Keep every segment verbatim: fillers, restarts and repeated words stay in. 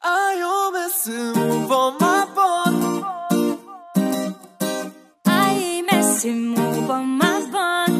Ajo me sy mu po ma bon. Ai me sy mu po ma bon.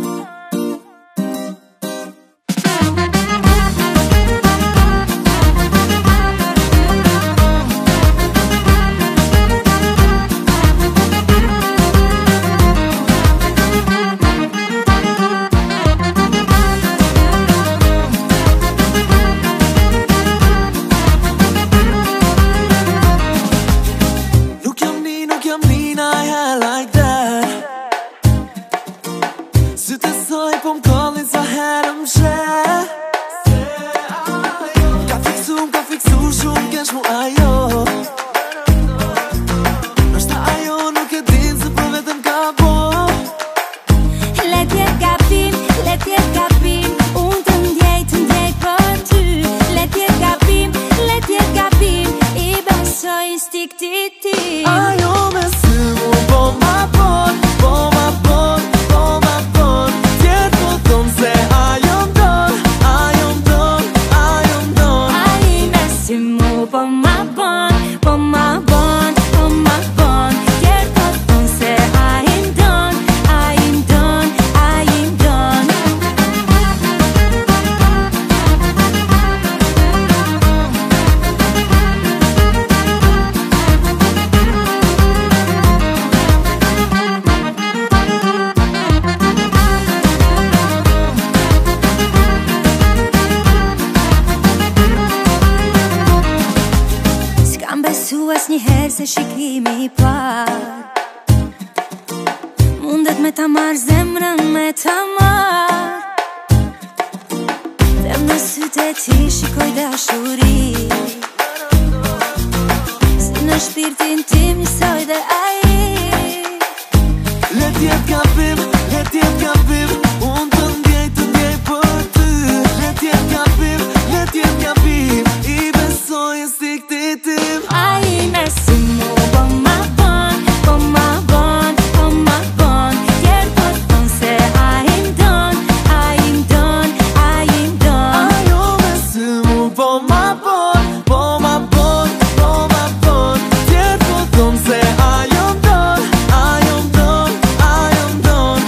Sytë e saj po m'kallin sa herë m'she. Ka fiksu, m'ka fiksu shumë kesh mu ajo. Nështë ajo nuk e din se për vetëm ka bo. Let jet gabim, let jet gabim, unë të ndjej, të ndjej për ty. Let jet gabim, let jet gabim, i besoj instiktit tim. Ajo me sy mu po ma bon, po ma bon, po ma bon. Tjerë po thonë se ajo m'don, ajo m'don, ajo m'don. Ai me sy mu po ma bon, po ma bon, po ma bon. Tjerë po thonë se ai m'don, ai m'don, ai m'don. S'kam besu as njëherë se shikimi i par mundet me ta marrë zemrën, me ta marrë. Them në sytë e ti shikoj dashuri, si në shpirtin tim njësoj dhe ai. Let jet gabim, let jet gabim, unë të ndjej, të ndjej për ty. Let jet gabim, let jet gabim, i besoj instiktit tim. Ai me sy mu po ma bon, po ma bon, po ma bon. Tjerë po thonë se ai m'don, ai m'don, ai m'don. Ajo me sy mu po ma bon, po ma bon, po ma bon. Tjerë po thonë se ajo m'don, ajo m'don, ajo m'don.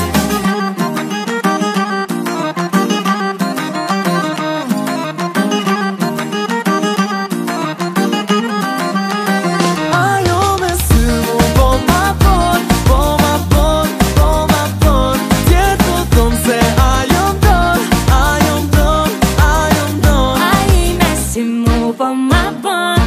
Ajo me sy mu po ma bon, po ma bon, po ma bon. Tjerë po thonë se ajo m'don, ajo m'don, ajo m'don. Ai me sy mu po ma bon.